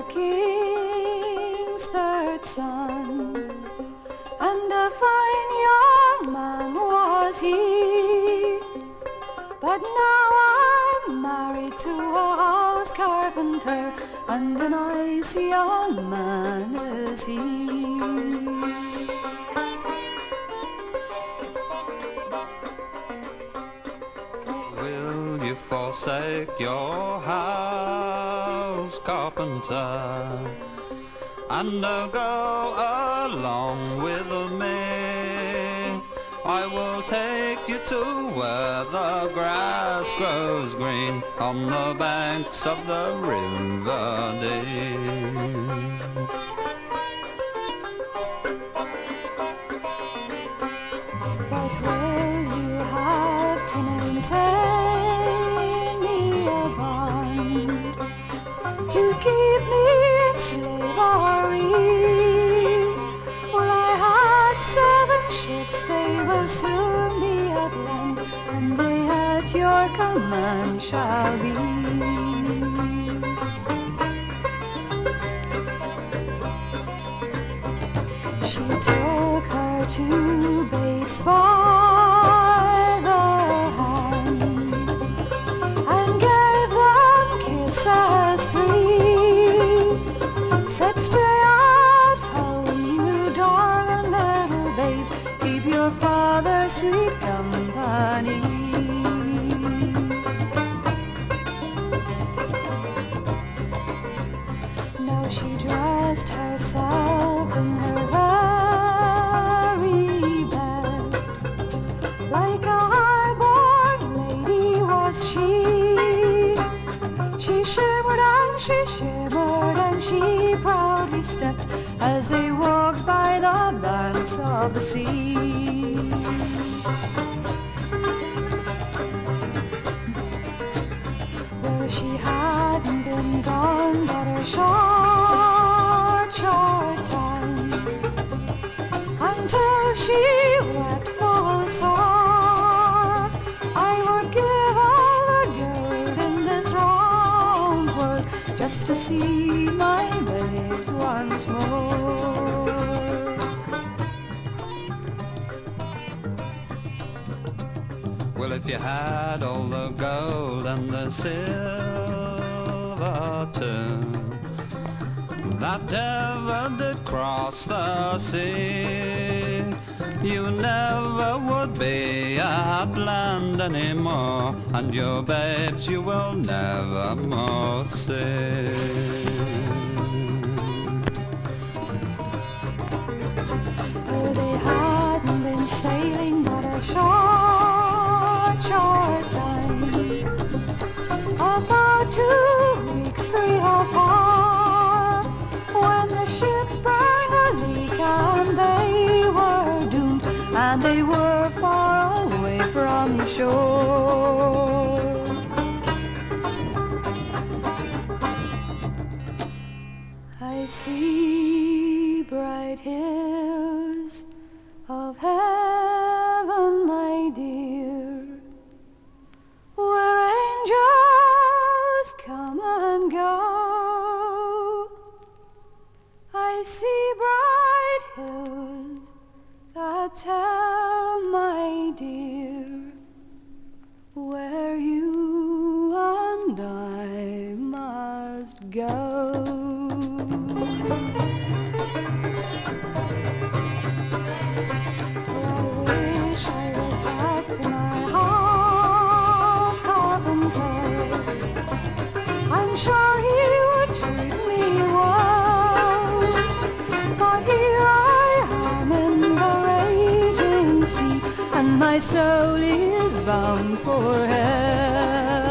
king's third son, and a fine young man was he. But now I'm married to a house carpenter, and a nice young man is he. Will you forsake your house, carpenter, and go along with me? I will take you to where the grass grows green on the banks of the River Dee. But will you have to maintain me a bond, to keep me in slavery? Well, I had 7 ships, they will soon be at land, and they at your command shall be. She took her 2 babes by the hand, and gave them kisses 3. Said, stay at home, you darling little babes, keep your father's sweet company. Now she dressed herself in her very best, like a high-born lady was she. She shimmered and she shivered and she proudly stepped as they walked by the banks of the sea. Well, she hadn't been gone but a short time, until she wept full sore. I would give all the gold in this round world just to see my babes once more. Well, if you had all the gold and the silver too, that ever did cross the sea, you never would be at land anymore, and your babes you will never more see. Oh, they hadn't been sailing but a short time, about 2 weeks, 3 or 4, when the ship sprang a leak and they were doomed, and they were far away from the shore. I see bright hills of heaven, my dear, where angels come and go. I see bright hills that tell, my dear, where you and I must go. I'm sure he would treat me well, but here I am in the raging sea, and my soul is bound for hell.